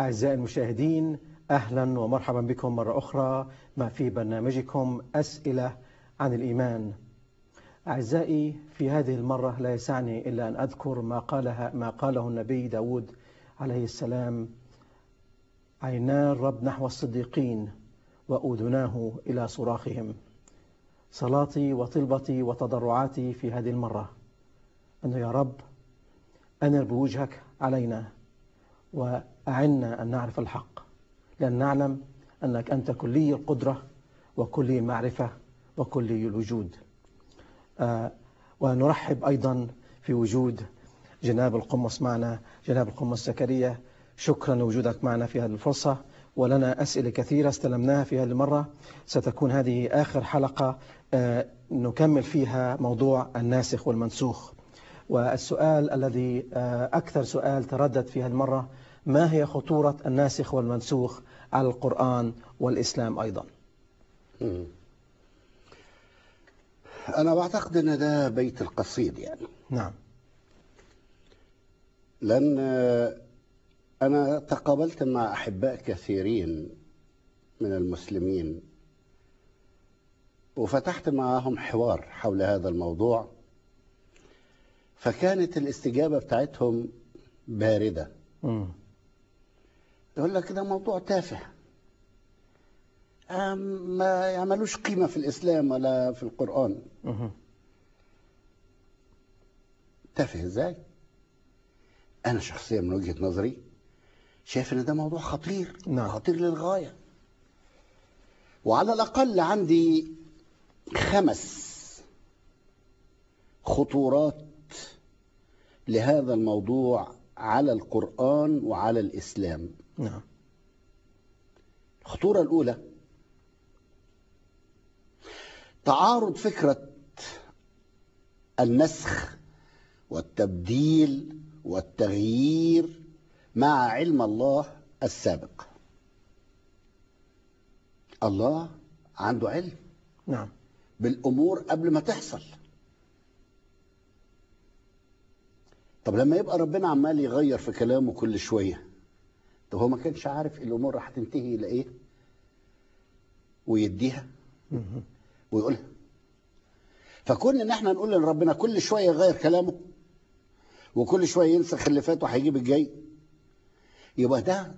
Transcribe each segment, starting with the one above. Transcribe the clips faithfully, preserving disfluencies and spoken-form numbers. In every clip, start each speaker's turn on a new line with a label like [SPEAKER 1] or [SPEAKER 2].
[SPEAKER 1] أعزائي المشاهدين، أهلا ومرحبا بكم مرة أخرى ما في برنامجكم أسئلة عن الإيمان. أعزائي، في هذه المرة لا يسعني إلا أن أذكر ما قالها ما قاله النبي داود عليه السلام: عينا الرب نحو الصديقين وأذناه إلى صراخهم. صلاتي وطلبتي وتضرعاتي في هذه المرة أنه يا رب أنر بوجهك علينا وأعنا أن نعرف الحق، لأن نعلم أنك أنت كلي القدرة وكلي المعرفة وكلي الوجود. آه ونرحب أيضا في وجود جناب القمص معنا، جناب القمص زكريا. شكرا لوجودك معنا في هذه الفرصة، ولنا أسئلة كثيرة استلمناها في هذه المرة. ستكون هذه آخر حلقة آه نكمل فيها موضوع الناسخ والمنسوخ. والسؤال الذي أكثر سؤال تردد في هذه المرة: ما هي خطورة الناسخ والمنسوخ على القرآن والإسلام أيضا؟
[SPEAKER 2] أنا بعتقد أن ده بيت القصيد يعني.
[SPEAKER 1] نعم.
[SPEAKER 2] لأن أنا تقابلت مع أحباء كثيرين من المسلمين وفتحت معهم حوار حول هذا الموضوع، فكانت الاستجابة بتاعتهم باردة.
[SPEAKER 1] م.
[SPEAKER 2] يقول لك ده موضوع تافه، ما يعملوش قيمة في الإسلام ولا في القرآن.
[SPEAKER 1] م.
[SPEAKER 2] تافه إزاي؟ أنا شخصيا من وجهة نظري شايف إن ده موضوع خطير.
[SPEAKER 1] نعم.
[SPEAKER 2] خطير للغاية. وعلى الأقل عندي خمس خطورات لهذا الموضوع على القرآن وعلى الإسلام.
[SPEAKER 1] نعم.
[SPEAKER 2] الخطورة الأولى تعارض فكرة النسخ والتبديل والتغيير مع علم الله السابق. الله عنده علم
[SPEAKER 1] نعم
[SPEAKER 2] بالأمور قبل ما تحصل. طب لما يبقى ربنا عمال يغير في كلامه كل شوية، طب هو ما كانش عارف الأمور راح تنتهي إلى إيه ويديها ويقولها؟ فكون إن احنا نقول إن ربنا كل شوية يغير كلامه وكل شوية ينسخ اللي فات وهيجيب الجاي، يبقى ده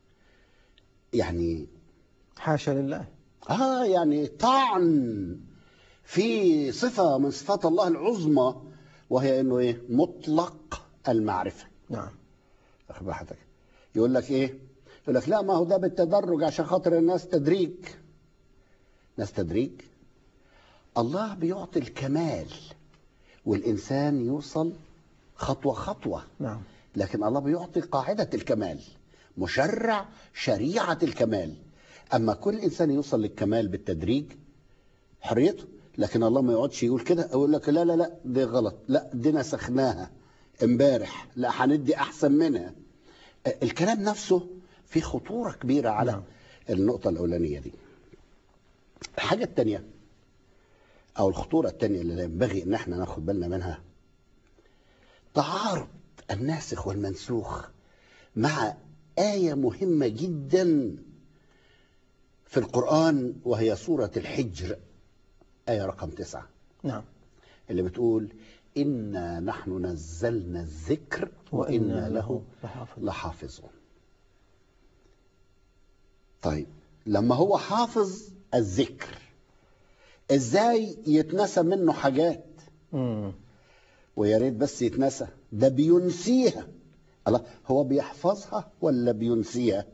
[SPEAKER 2] يعني
[SPEAKER 1] حاشا لله.
[SPEAKER 2] آه يعني طعن في صفة من صفات الله العظمى، وهي إنه إيه؟ مطلق المعرفة.
[SPEAKER 1] نعم.
[SPEAKER 2] أخذ راحتك. يقول لك إيه؟ يقول لك لا، ما هو ده بالتدرج عشان خاطر الناس تدريج. ناس تدريج؟ الله بيعطي الكمال والإنسان يوصل خطوة خطوة.
[SPEAKER 1] نعم.
[SPEAKER 2] لكن الله بيعطي قاعدة الكمال، مشرع شريعة الكمال. أما كل إنسان يوصل للكمال بالتدريج حريته، لكن الله ما يقعدش يقول كده، يقول لك لا لا لا دي غلط، لا دي نسخناها امبارح، لا هندي أحسن منها. الكلام نفسه فيه خطورة كبيرة على
[SPEAKER 1] نعم.
[SPEAKER 2] النقطة الأولانية دي. الحاجة التانية أو الخطورة التانية اللي ينبغي إن احنا ناخد بالنا منها تعارض الناسخ والمنسوخ مع آية مهمة جدا في القرآن، وهي سورة الحجر آية رقم تسعة.
[SPEAKER 1] نعم.
[SPEAKER 2] اللي بتقول إنا نحن نزلنا الذكر وإنا له لحافظون. طيب لما هو حافظ الذكر، إزاي يتنسى منه حاجات؟
[SPEAKER 1] مم.
[SPEAKER 2] ويا ريت بس يتنسى، ده بينسيها. الله، هو بيحفظها ولا بينسيها؟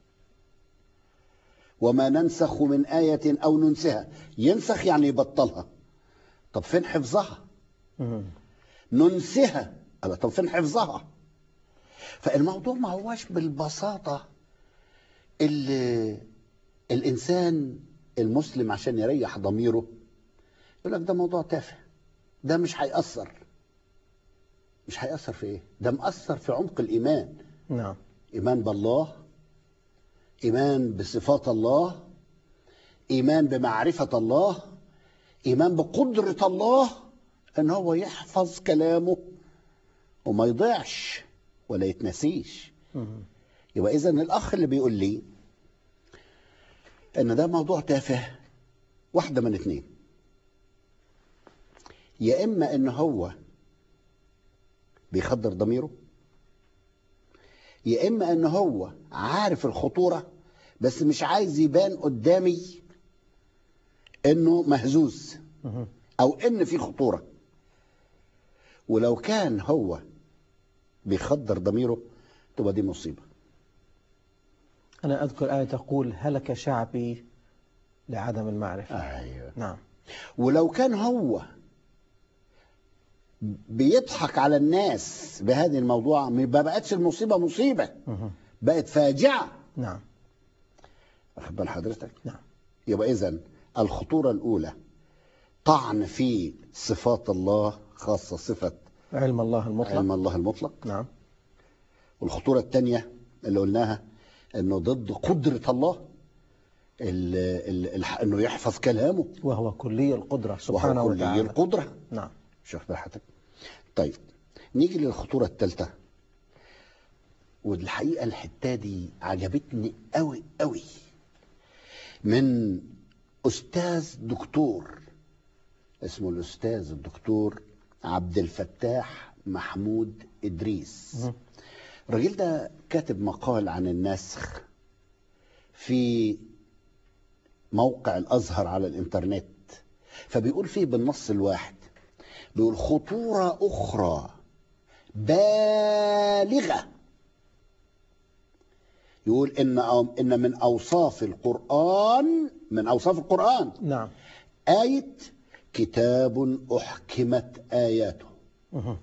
[SPEAKER 2] وما ننسخ من آية أو ننسها. ينسخ يعني يبطلها. طب فين حفظها؟
[SPEAKER 1] مم.
[SPEAKER 2] ننسها. طب فين حفظها؟ فالموضوع ما هواش بالبساطة اللي الإنسان المسلم عشان يريح ضميره يقول لك ده موضوع تافه، ده مش هيأثر. مش هيأثر في إيه؟ ده مأثر في عمق الإيمان.
[SPEAKER 1] نعم.
[SPEAKER 2] إيمان بالله، إيمان بصفات الله، إيمان بمعرفة الله، إيمان بقدرة الله أن هو يحفظ كلامه وما يضيعش ولا يتنسيش.
[SPEAKER 1] مم.
[SPEAKER 2] يبقى إذا الأخ اللي بيقول لي إن ده موضوع تافه، واحدة من اتنين: يا إما إن هو بيخدر ضميره، يا إما إن هو عارف الخطورة بس مش عايز يبان قدامي إنه مهزوز أو إن في خطورة. ولو كان هو بيخدر ضميره تبقى دي مصيبة.
[SPEAKER 1] أنا أذكر آية تقول: هلك شعبي لعدم المعرفة.
[SPEAKER 2] أيوة.
[SPEAKER 1] نعم.
[SPEAKER 2] ولو كان هو بيضحك على الناس بهذه الموضوع ما بقتش المصيبة مصيبة، بقت فاجعة.
[SPEAKER 1] نعم.
[SPEAKER 2] واخد بال حضرتك؟
[SPEAKER 1] نعم.
[SPEAKER 2] يبقى إذن الخطورة الأولى طعن في صفات الله، خاصة صفة
[SPEAKER 1] علم الله المطلق.
[SPEAKER 2] علم الله المطلق.
[SPEAKER 1] نعم.
[SPEAKER 2] والخطورة الثانية اللي قلناها انه ضد قدرة الله، ال ال ال انه يحفظ كلامه،
[SPEAKER 1] وهو كلي القدرة سبحانه
[SPEAKER 2] وهو
[SPEAKER 1] وتعالى.
[SPEAKER 2] كلي القدرة.
[SPEAKER 1] نعم.
[SPEAKER 2] شوف براحتك. طيب نيجي للخطورة الثالثة، والحقيقة الحتة دي عجبتني قوي قوي، من أستاذ دكتور اسمه الأستاذ الدكتور عبد الفتاح محمود إدريس. الراجل ده كاتب مقال عن النسخ في موقع الأزهر على الإنترنت، فبيقول فيه بالنص الواحد، بيقول: خطورة أخرى بالغة، يقول إن إن من أوصاف القرآن من أوصاف القرآن
[SPEAKER 1] نعم
[SPEAKER 2] آية كتاب أحكمت آياته.
[SPEAKER 1] مه.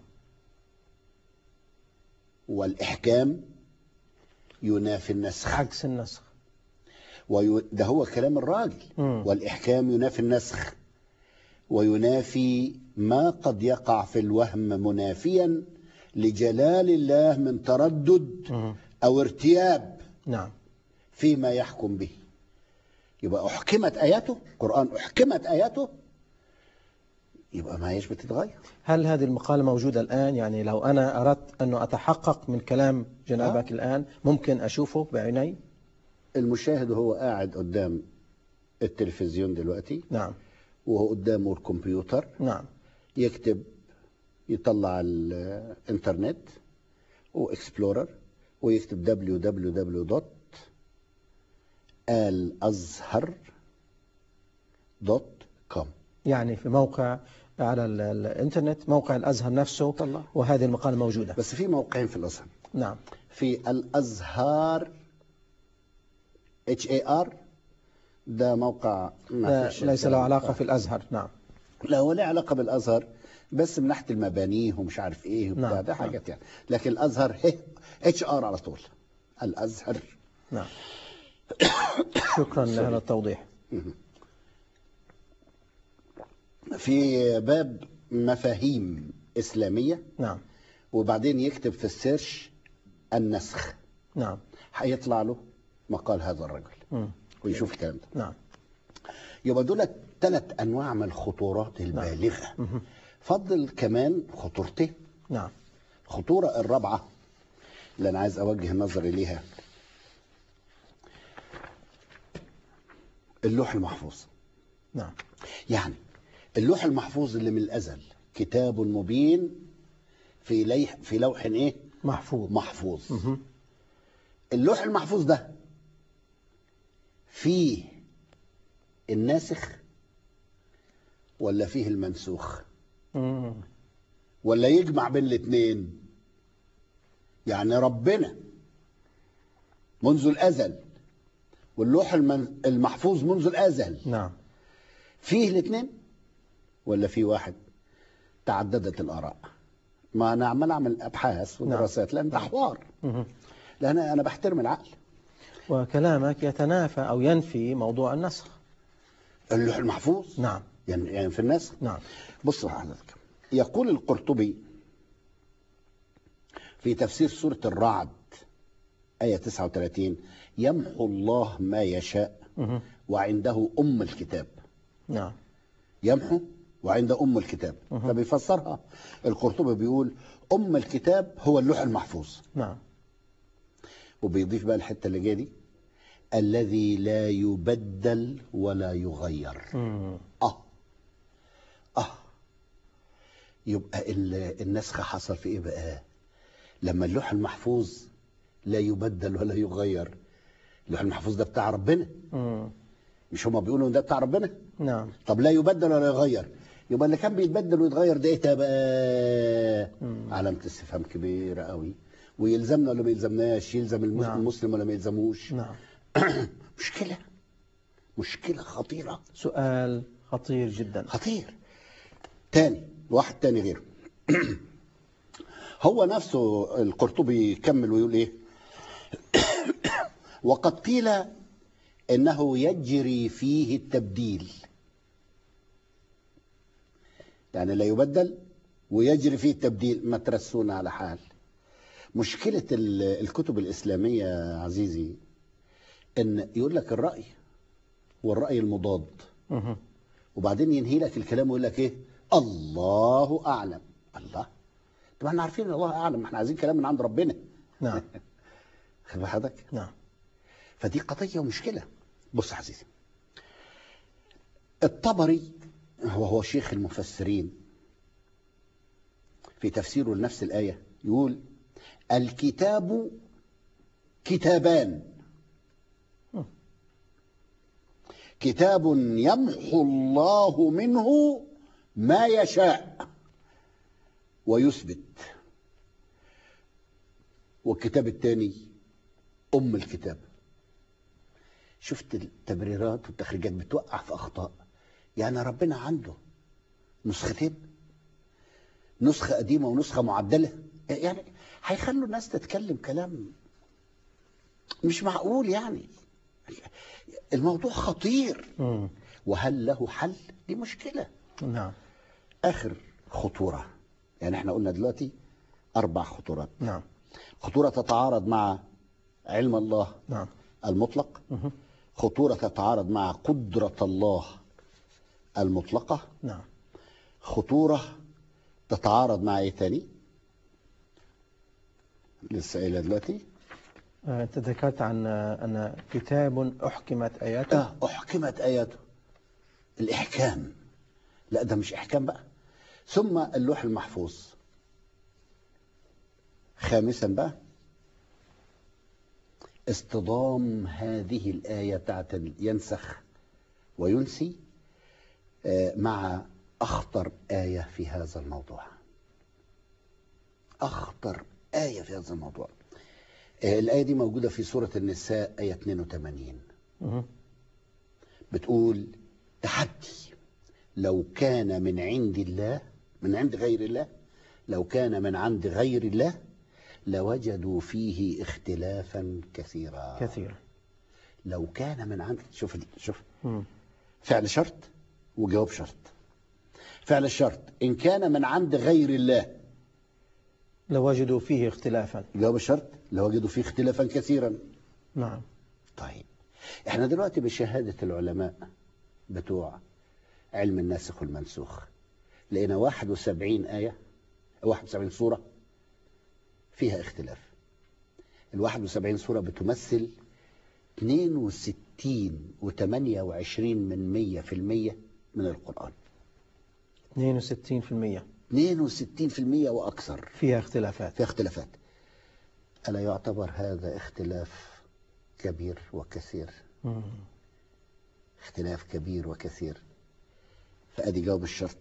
[SPEAKER 2] والإحكام ينافي النسخ،
[SPEAKER 1] عكس النسخ.
[SPEAKER 2] ويو... ده هو كلام الراجل.
[SPEAKER 1] مم.
[SPEAKER 2] والإحكام ينافي النسخ، وينافي ما قد يقع في الوهم منافيا لجلال الله من تردد
[SPEAKER 1] مم.
[SPEAKER 2] أو ارتياب
[SPEAKER 1] نعم.
[SPEAKER 2] فيما يحكم به. يبقى أحكمت آياته، القرآن أحكمت آياته، يبقى ما هيش بتتغير.
[SPEAKER 1] هل هذه المقالة موجودة الآن؟ يعني لو أنا أردت أنه أتحقق من كلام جنابك
[SPEAKER 2] آه.
[SPEAKER 1] الآن ممكن أشوفه بعيني؟
[SPEAKER 2] المشاهد هو قاعد قدام التلفزيون دلوقتي،
[SPEAKER 1] نعم.
[SPEAKER 2] وهو قدامه الكمبيوتر،
[SPEAKER 1] نعم.
[SPEAKER 2] يكتب، يطلع الانترنت واكسبلورر ويكتب دبليو دبليو دبليو دوت الازهر دوت كوم.
[SPEAKER 1] يعني في موقع على ال- الانترنت، موقع الأزهر نفسه
[SPEAKER 2] طلع.
[SPEAKER 1] وهذه المقالة موجودة.
[SPEAKER 2] بس في موقعين في الازهر.
[SPEAKER 1] نعم.
[SPEAKER 2] في الازهر اتش اي ار، ده موقع ما
[SPEAKER 1] لا
[SPEAKER 2] فيش
[SPEAKER 1] ليس له
[SPEAKER 2] الكلام.
[SPEAKER 1] علاقة
[SPEAKER 2] آه.
[SPEAKER 1] في الأزهر. نعم.
[SPEAKER 2] لا هو له علاقه بالازهر بس من ناحيه المبانيه ومش عارف ايه وبتاع.
[SPEAKER 1] نعم.
[SPEAKER 2] ده حاجات يعني، لكن الازهر اتش ار على طول، الازهر.
[SPEAKER 1] نعم. شكرا لهذا التوضيح.
[SPEAKER 2] في باب مفاهيم إسلامية،
[SPEAKER 1] نعم.
[SPEAKER 2] وبعدين يكتب في السيرش النسخ،
[SPEAKER 1] نعم.
[SPEAKER 2] هيطلع له مقال هذا الرجل
[SPEAKER 1] مم.
[SPEAKER 2] ويشوف الكلام ده.
[SPEAKER 1] نعم.
[SPEAKER 2] يبقى دول ثلاث أنواع من الخطورات البالغة.
[SPEAKER 1] مم.
[SPEAKER 2] فضل كمان خطورتين.
[SPEAKER 1] نعم.
[SPEAKER 2] الخطورة الرابعة اللي أنا عايز أوجه نظري ليها، اللوح المحفوظ.
[SPEAKER 1] نعم.
[SPEAKER 2] يعني اللوح المحفوظ اللي من الأزل كتاب مبين في ليح في لوح إيه؟
[SPEAKER 1] محفوظ.
[SPEAKER 2] محفوظ.
[SPEAKER 1] مم.
[SPEAKER 2] اللوح المحفوظ ده فيه الناسخ ولا فيه المنسوخ
[SPEAKER 1] مم.
[SPEAKER 2] ولا يجمع بين الاثنين؟ يعني ربنا منذ الأزل واللوح المن... المحفوظ منذ الأزل
[SPEAKER 1] نعم.
[SPEAKER 2] فيه الاثنين ولا فيه واحد؟ تعددت الآراء. ما أنا عمال أعمل أبحاث ودراسات لأن ده حوار،
[SPEAKER 1] مم.
[SPEAKER 2] لأن أنا بحترم العقل.
[SPEAKER 1] وكلامك يتنافى أو ينفي موضوع النسخ.
[SPEAKER 2] اللوح المحفوظ
[SPEAKER 1] نعم.
[SPEAKER 2] يعني يعني في النسخ.
[SPEAKER 1] نعم.
[SPEAKER 2] بص حضرتك، يقول القرطبي في تفسير سورة الرعد آية تسعة وثلاثين: يمحو الله ما يشاء
[SPEAKER 1] مم.
[SPEAKER 2] وعنده أم الكتاب.
[SPEAKER 1] نعم.
[SPEAKER 2] يمحو وعنده أم الكتاب. فبيفسرها القرطبي بيقول أم الكتاب هو اللوح المحفوظ،
[SPEAKER 1] نعم.
[SPEAKER 2] وبيضيف بقى الحتة اللي جايه دي: الذي لا يبدل ولا يغير.
[SPEAKER 1] مم.
[SPEAKER 2] اه اه يبقى ال- النسخ حصل في ايه بقى؟ لما اللوح المحفوظ لا يبدل ولا يغير. اللوح المحفوظ ده بتاع ربنا،
[SPEAKER 1] مم.
[SPEAKER 2] مش هما بيقولوا ان ده بتاع ربنا؟
[SPEAKER 1] نعم.
[SPEAKER 2] طب لا يبدل ولا يغير، يبقى اللي كان بيتبدل ويتغير ده ايه بقى؟
[SPEAKER 1] مم.
[SPEAKER 2] علامة استفهام كبيرة قوي. ويلزمنا ولا ما يلزمناش؟ يلزم المس-
[SPEAKER 1] نعم.
[SPEAKER 2] المسلم ولا ما يلزموش؟
[SPEAKER 1] نعم.
[SPEAKER 2] مشكلة، مشكلة خطيرة.
[SPEAKER 1] سؤال خطير جدا.
[SPEAKER 2] خطير. تاني، واحد تاني غيره. هو نفسه القرطبي يكمل ويقول ايه: وقد قيل انه يجري فيه التبديل، يعني لا يبدل ويجري فيه التبديل. ما ترسونا على حال. مشكلة ال- الكتب الإسلامية يا عزيزي ان يقول لك الرأي والرأي المضاد،
[SPEAKER 1] مهم.
[SPEAKER 2] وبعدين ينهي لك الكلام ويقول لك ايه؟ الله اعلم. الله، طب احنا عارفين ان الله اعلم، ما احنا عايزين كلام من عند ربنا.
[SPEAKER 1] نعم.
[SPEAKER 2] خد بال حضرتك؟
[SPEAKER 1] نعم.
[SPEAKER 2] فدي قضيه ومشكله. بص يا عزيزي، الطبري هو هو شيخ المفسرين، في تفسيره لنفس الايه يقول: الكتاب كتابان، كتاب يمحو الله منه ما يشاء ويثبت، والكتاب الثاني أم الكتاب. شفت التبريرات والتخريجات بتوقع في أخطاء. يعني ربنا عنده نسختين، نسخة قديمة ونسخة معدلة، يعني هيخلوا الناس تتكلم كلام مش معقول. يعني الموضوع خطير.
[SPEAKER 1] مم.
[SPEAKER 2] وهل له حل؟ دي مشكلة.
[SPEAKER 1] نعم.
[SPEAKER 2] آخر خطورة، يعني احنا قلنا دلوقتي أربع خطورات.
[SPEAKER 1] نعم.
[SPEAKER 2] خطورة تتعارض مع علم الله
[SPEAKER 1] نعم.
[SPEAKER 2] المطلق،
[SPEAKER 1] مهم.
[SPEAKER 2] خطورة تتعارض مع قدرة الله المطلقة،
[SPEAKER 1] نعم.
[SPEAKER 2] خطورة تتعارض مع ايه تاني؟ لسه قايلها دلوقتي.
[SPEAKER 1] آه، أنت ذكرت عن آه، أن كتاب أحكمت آياته.
[SPEAKER 2] اه احكمت اياته، الاحكام. لا ده مش احكام بقى. ثم اللوح المحفوظ. خامسا بقى اصطدام هذه الآية بتاعت ينسخ وينسي آه، مع أخطر آية في هذا الموضوع. أخطر آية في هذا الموضوع. آه، الآية دي موجودة في سورة النساء آية اثنين وثمانين.
[SPEAKER 1] مهم.
[SPEAKER 2] بتقول: تحدي، لو كان من عند الله، من عند غير الله، لو كان من عند غير الله لوجدوا فيه اختلافا كثيرا.
[SPEAKER 1] كثيرا.
[SPEAKER 2] لو كان من عند، شوف شوف
[SPEAKER 1] مم.
[SPEAKER 2] فعل شرط وجواب شرط. فعل الشرط إن كان من عند غير الله،
[SPEAKER 1] لوجدوا فيه اختلافا.
[SPEAKER 2] جواب الشرط لوجدوا فيه اختلافا كثيرا.
[SPEAKER 1] نعم.
[SPEAKER 2] طيب احنا دلوقتي بشهادة العلماء بتوع علم الناسخ والمنسوخ لقينا واحد وسبعين آية، واحد وسبعين سورة فيها اختلاف. ال واحد وسبعين سورة بتمثل اثنين وستين وثمانية وعشرين من مية في المية من القرآن.
[SPEAKER 1] اثنين وستين بالمئة
[SPEAKER 2] اثنين وستين في المية وأكثر
[SPEAKER 1] فيها اختلافات.
[SPEAKER 2] فيها اختلافات. ألا يعتبر هذا اختلاف كبير وكثير؟
[SPEAKER 1] مم.
[SPEAKER 2] اختلاف كبير وكثير. فأدي جواب الشرط.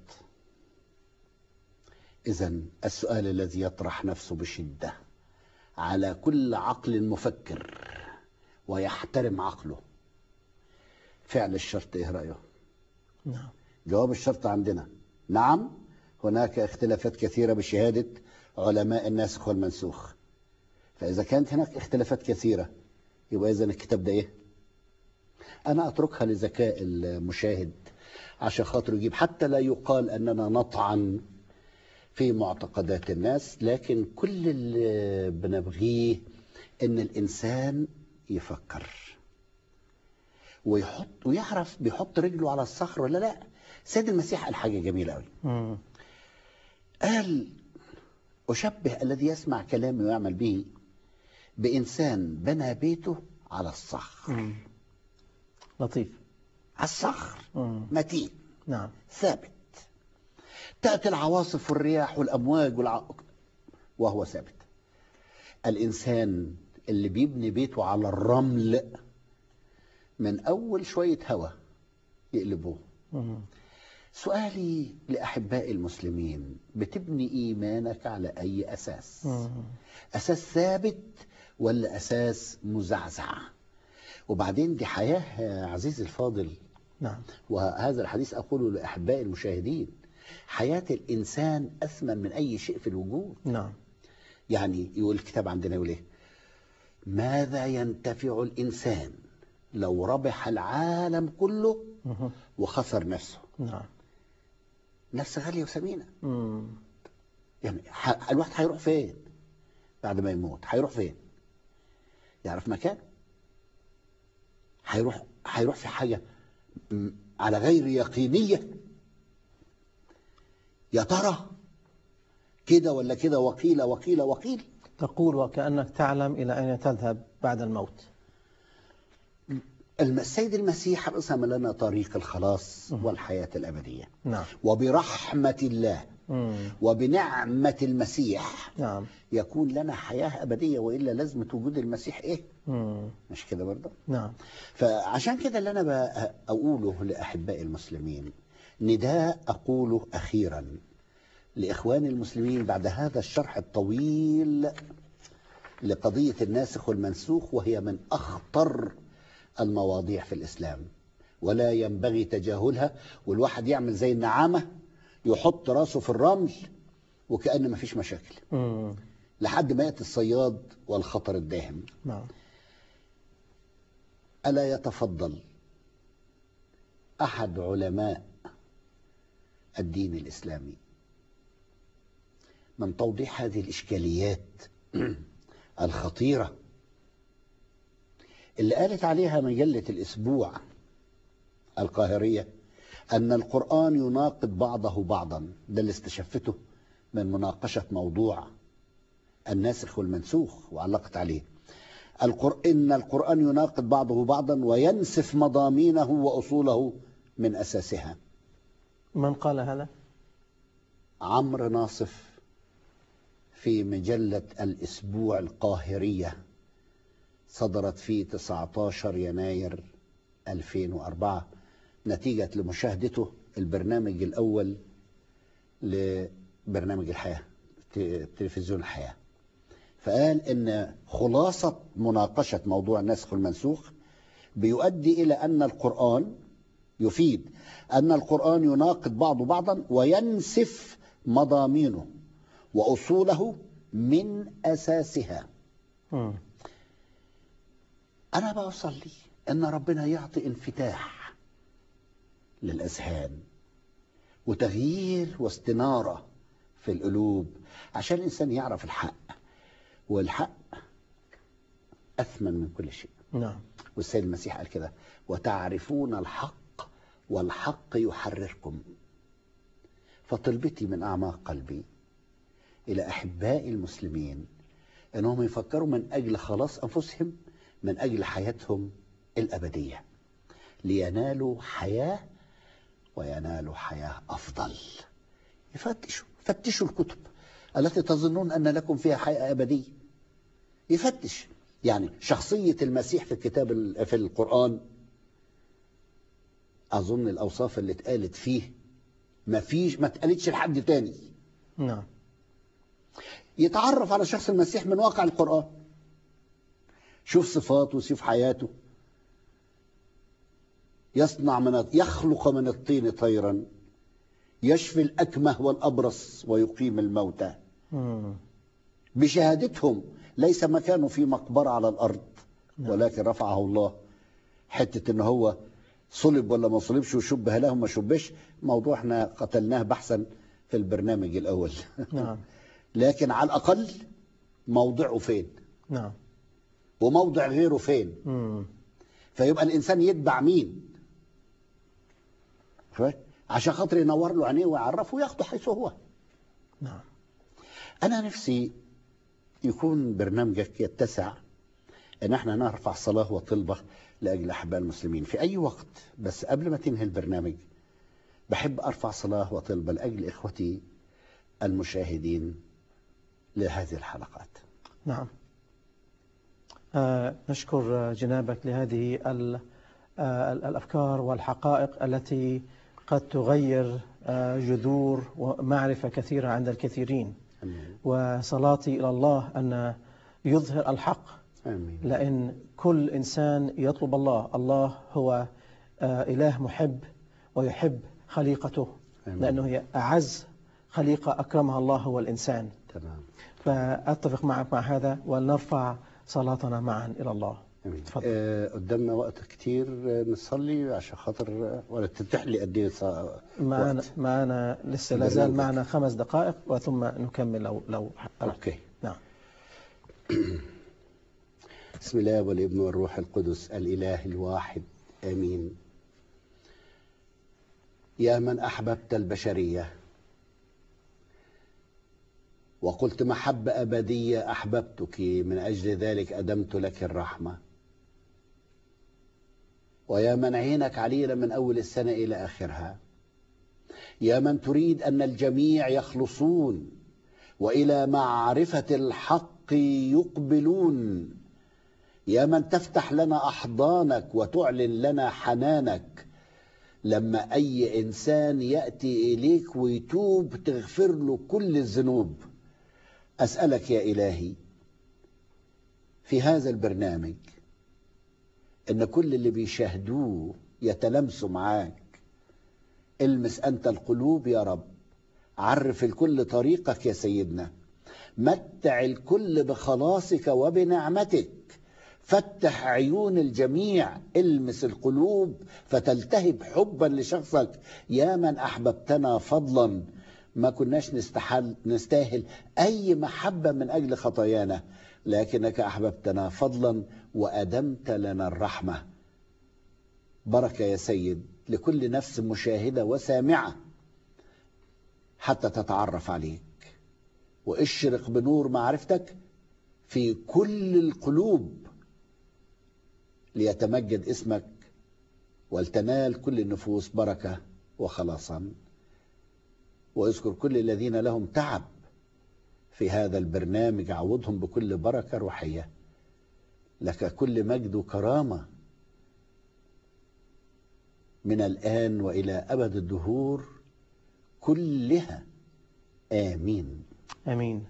[SPEAKER 2] إذن السؤال الذي يطرح نفسه بشدة على كل عقل مفكر ويحترم عقله: فعل الشرط إيه رأيه؟
[SPEAKER 1] نعم.
[SPEAKER 2] جواب الشرط عندنا: نعم هناك اختلافات كثيرة بشهادة علماء الناسخ والمنسوخ. فإذا كانت هناك اختلافات كثيرة يبقى إذن الكتاب ده إيه؟ أنا أتركها لذكاء المشاهد عشان خاطر يجيب، حتى لا يقال أننا نطعن في معتقدات الناس، لكن كل اللي بنبغيه ان الانسان يفكر ويحط ويعرف بيحط رجله على الصخر ولا لا. سيد المسيح قال حاجه جميله قوي.
[SPEAKER 1] مم.
[SPEAKER 2] قال: اشبه الذي يسمع كلامي ويعمل به بإنسان بنى بيته على الصخر.
[SPEAKER 1] مم. لطيف.
[SPEAKER 2] على الصخر
[SPEAKER 1] مم.
[SPEAKER 2] متين
[SPEAKER 1] نعم.
[SPEAKER 2] ثابت. تأتي العواصف والرياح والأمواج والع... وهو ثابت. الإنسان اللي بيبني بيته على الرمل من أول شوية هوا يقلبوه.
[SPEAKER 1] مم.
[SPEAKER 2] سؤالي لأحبائي المسلمين، بتبني إيمانك على أي أساس؟
[SPEAKER 1] مم.
[SPEAKER 2] أساس ثابت ولا أساس مزعزع؟ وبعدين دي حياة يا عزيزي الفاضل.
[SPEAKER 1] نعم.
[SPEAKER 2] وهذا الحديث أقوله لأحبائي المشاهدين، حياة الإنسان أثمن من أي شيء في الوجود.
[SPEAKER 1] نعم.
[SPEAKER 2] يعني يقول الكتاب عندنا يقول إيه؟ ماذا ينتفع الإنسان لو ربح العالم كله
[SPEAKER 1] مم.
[SPEAKER 2] وخسر نفسه؟
[SPEAKER 1] نعم.
[SPEAKER 2] نفس غالية وثمينة.
[SPEAKER 1] مم.
[SPEAKER 2] يعني ح- الواحد هيروح فين بعد ما يموت؟ هيروح فين؟ يعرف مكان؟ هيروح هيروح في حاجة م- على غير يقينية؟ يا ترى كده ولا كده؟ وقيل وقيل وقيل.
[SPEAKER 1] تقول وكأنك تعلم إلى أين تذهب بعد الموت.
[SPEAKER 2] الم- السيد المسيح رسم لنا طريق الخلاص والحياة الأبدية،
[SPEAKER 1] نعم.
[SPEAKER 2] وبرحمة الله
[SPEAKER 1] مم.
[SPEAKER 2] وبنعمة المسيح
[SPEAKER 1] نعم.
[SPEAKER 2] يكون لنا حياة أبدية، وإلا لازمة وجود المسيح إيه؟
[SPEAKER 1] مم.
[SPEAKER 2] مش كده برضه؟
[SPEAKER 1] نعم.
[SPEAKER 2] فعشان كده اللي أنا بقى أقوله لأحبائي المسلمين، نداء أقوله أخيرا لإخواني المسلمين بعد هذا الشرح الطويل لقضية الناسخ والمنسوخ، وهي من أخطر المواضيع في الإسلام ولا ينبغي تجاهلها. والواحد يعمل زي النعامة، يحط راسه في الرمل وكأن ما فيش مشاكل
[SPEAKER 1] مم.
[SPEAKER 2] لحد ما يأتي الصياد والخطر الداهم.
[SPEAKER 1] نعم.
[SPEAKER 2] ألا يتفضل أحد علماء الدين الإسلامي من توضيح هذه الإشكاليات الخطيرة اللي قالت عليها مجلة الأسبوع القاهرية أن القرآن يناقض بعضه بعضا؟ ده اللي استشفته من مناقشة موضوع الناسخ والمنسوخ، وعلقت عليه القر... إن القرآن يناقض بعضه بعضا وينسف مضامينه وأصوله من أساسها.
[SPEAKER 1] من قال هذا؟
[SPEAKER 2] عمرو ناصف في مجلة الأسبوع القاهرية، صدرت في تسعة عشر يناير ألفين وأربعة نتيجة لمشاهدته البرنامج الأول لبرنامج الحياة، تلفزيون الحياة. فقال إن خلاصة مناقشة موضوع الناسخ والمنسوخ بيؤدي إلى أن القرآن يفيد أن القرآن يناقض بعضه بعضا وينسف مضامينه وأصوله من أساسها.
[SPEAKER 1] مم.
[SPEAKER 2] أنا بصلي أن ربنا يعطي انفتاح للأذهان وتغيير واستنارة في القلوب عشان الإنسان يعرف الحق، والحق أثمن من كل شيء.
[SPEAKER 1] نعم.
[SPEAKER 2] والسيد المسيح قال كده: وتعرفون الحق والحق يحرركم. فطلبتي من أعماق قلبي إلى أحبائي المسلمين أنهم يفكروا من أجل خلاص أنفسهم، من أجل حياتهم الأبدية، لينالوا حياة وينالوا حياة أفضل. يفتشوا فتشوا الكتب التي تظنون أن لكم فيها حياة أبدية. يفتش يعني شخصية المسيح في الكتاب في القرآن، أظن الأوصاف اللي اتقالت فيه ما فيش ما اتقالتش لحد تاني.
[SPEAKER 1] نعم.
[SPEAKER 2] يتعرف على شخص المسيح من واقع القرآن، شوف صفاته وشوف حياته. يصنع من يخلق من الطين طيرا، يشفي الأكمه والأبرص ويقيم الموتى.
[SPEAKER 1] مم.
[SPEAKER 2] بشهادتهم ليس مكانه في مقبرة على الأرض، ولكن رفعه الله. حتة إن هو صلب ولا ما صلبش وشبه لهم ما شبهش، موضوع احنا قتلناه بحثا في البرنامج الأول.
[SPEAKER 1] نعم.
[SPEAKER 2] لكن على الأقل موضعه فين
[SPEAKER 1] نعم.
[SPEAKER 2] وموضع غيره فين.
[SPEAKER 1] مم.
[SPEAKER 2] فيبقى الإنسان يتبع مين عشان خاطر ينور له عينيه ويعرفه وياخده حيث هو.
[SPEAKER 1] نعم.
[SPEAKER 2] أنا نفسي يكون برنامجك يتسع ان احنا نرفع صلاة وطلبة لأجل أحباء المسلمين في أي وقت. بس قبل ما تنهي البرنامج بحب أرفع صلاة وطلبة لأجل إخوتي المشاهدين لهذه الحلقات.
[SPEAKER 1] نعم. آه نشكر جنابك لهذه آه الأفكار والحقائق التي قد تغير آه جذور ومعرفة كثيرة عند الكثيرين.
[SPEAKER 2] أمين.
[SPEAKER 1] وصلاتي إلى الله أن يظهر الحق.
[SPEAKER 2] أمين.
[SPEAKER 1] لأن كل إنسان يطلب الله، الله هو آه إله محب ويحب خليقته. أمين. لأنه هي أعز خليقة أكرمها الله هو الإنسان.
[SPEAKER 2] تمام.
[SPEAKER 1] فأتفق معك مع هذا ونرفع صلاتنا معا إلى الله.
[SPEAKER 2] أمين. آه قدامنا وقت كتير نصلي عشان خاطر ولا تتح لي قد ايه
[SPEAKER 1] معنا معنا لسه لا زال معنا خمس دقائق وثم نكمل لو لو
[SPEAKER 2] اوكي.
[SPEAKER 1] نعم.
[SPEAKER 2] بسم الله والابن والروح القدس الإله الواحد آمين. يا من أحببت البشرية وقلت محبة أبدية أحببتك، من أجل ذلك أدمت لك الرحمة. ويا من عينك علينا من أول السنة إلى آخرها، يا من تريد أن الجميع يخلصون وإلى معرفة الحق يقبلون، يا من تفتح لنا أحضانك وتعلن لنا حنانك، لما أي إنسان يأتي إليك ويتوب تغفر له كل الذنوب. أسألك يا إلهي في هذا البرنامج إن كل اللي بيشاهدوه يتلمسوا معاك. المس أنت القلوب يا رب، عرف الكل طريقك يا سيدنا، متع الكل بخلاصك وبنعمتك، فتح عيون الجميع، المس القلوب فتلتهب حبا لشخصك. يا من أحببتنا فضلا، ما كناش نستحل نستاهل أي محبة من أجل خطايانا، لكنك أحببتنا فضلا وأدمت لنا الرحمة. بركة يا سيد لكل نفس مشاهدة وسامعة حتى تتعرف عليك، واشرق بنور معرفتك في كل القلوب ليتمجد اسمك ولتنال كل النفوس بركة وخلاصا. واذكر كل الذين لهم تعب في هذا البرنامج، عوضهم بكل بركة روحية. لك كل مجد وكرامة من الآن وإلى أبد الدهور كلها. آمين.
[SPEAKER 1] آمين.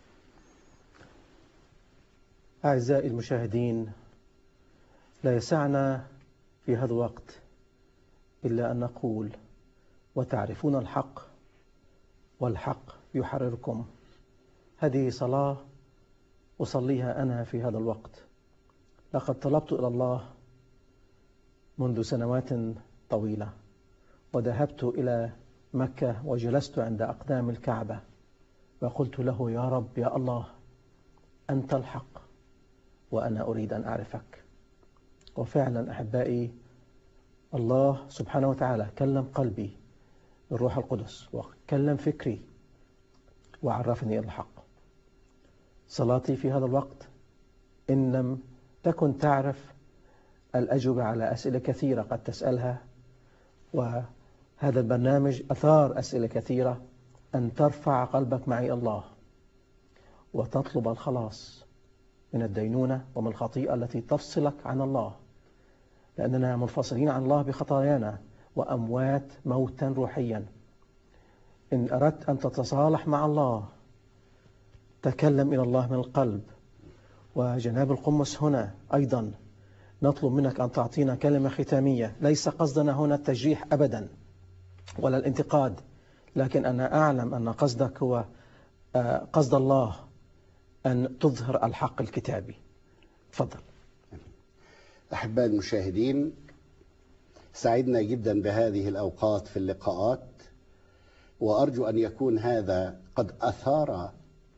[SPEAKER 1] أعزائي المشاهدين، لا يسعنا في هذا الوقت إلا أن نقول: وتعرفون الحق والحق يحرركم. هذه صلاة أصليها أنا في هذا الوقت. لقد طلبت إلى الله منذ سنوات طويلة، وذهبت إلى مكة وجلست عند أقدام الكعبة وقلت له: يا رب يا الله، أنت الحق وأنا أريد أن أعرفك. وفعلا أحبائي، الله سبحانه وتعالى كلم قلبي الروح القدس وكلم فكري وعرفني الحق. صلاتي في هذا الوقت إن لم تكن تعرف الأجوبة على أسئلة كثيرة قد تسألها، وهذا البرنامج أثار أسئلة كثيرة، أن ترفع قلبك معي الله وتطلب الخلاص من الدينونة ومن الخطيئة التي تفصلك عن الله، لأننا منفصلين عن الله بخطايانا وأموات موتا روحيا. إن أردت أن تتصالح مع الله تكلم إلى الله من القلب. وجناب القمص هنا أيضا نطلب منك أن تعطينا كلمة ختامية. ليس قصدنا هنا التجريح أبدا ولا الانتقاد، لكن أنا أعلم أن قصدك هو قصد الله أن تظهر الحق الكتابي. تفضل.
[SPEAKER 2] أحباء المشاهدين، سعدنا جدا بهذه الأوقات في اللقاءات، وأرجو أن يكون هذا قد أثار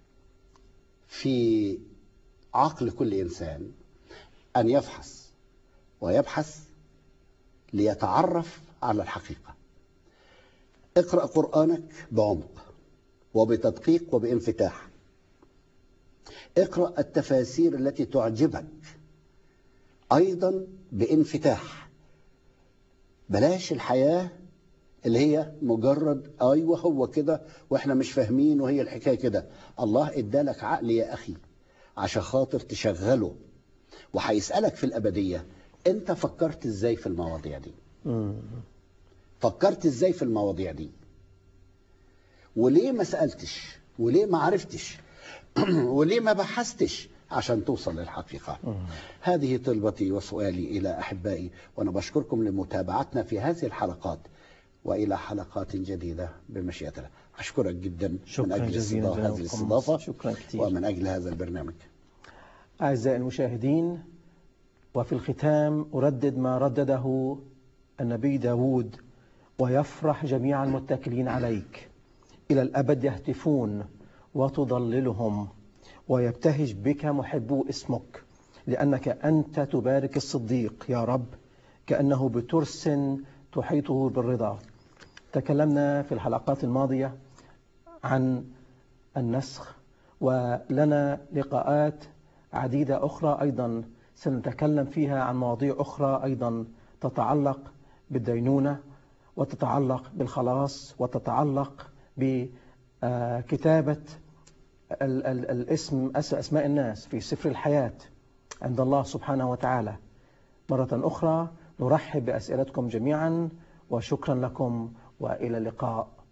[SPEAKER 2] في عقل كل إنسان أن يفحص ويبحث ليتعرف على الحقيقة. اقرأ قرآنك بعمق وبتدقيق وبانفتاح. اقرأ التفاسير التي تعجبك أيضا بانفتاح. بلاش الحياة اللي هي مجرد أيوة هو كده وإحنا مش فاهمين وهي الحكاية كده. الله إدالك عقل يا أخي عشان خاطر تشغله، وهيسألك في الأبدية أنت فكرت إزاي في المواضيع دي؟ فكرت إزاي في المواضيع دي؟ وليه ما سألتش؟ وليه ما عرفتش؟ وليه ما بحثتش عشان توصل للحقيقة؟ هذه طلبتي وسؤالي إلى أحبائي، وأنا بشكركم لمتابعتنا في هذه الحلقات، وإلى حلقات جديدة بمشيئة الله. أشكرك جدا من أجل هذه الاستضافة
[SPEAKER 1] شكرا كثير.
[SPEAKER 2] ومن أجل هذا البرنامج.
[SPEAKER 1] أعزائي المشاهدين، وفي الختام أردد ما ردده النبي داود: ويفرح جميع المتكلين عليك، إلى الأبد يهتفون وتضللهم، ويبتهج بك محبو اسمك، لأنك أنت تبارك الصديق يا رب كأنه بترس تحيطه بالرضا. تكلمنا في الحلقات الماضية عن النسخ، ولنا لقاءات عديدة أخرى أيضا سنتكلم فيها عن مواضيع أخرى أيضا تتعلق بالدينونة، وتتعلق بالخلاص، وتتعلق بكتابة الاسم أسماء الناس في سفر الحياة عند الله سبحانه وتعالى. مرة أخرى نرحب بأسئلتكم جميعا، وشكرا لكم، وإلى اللقاء.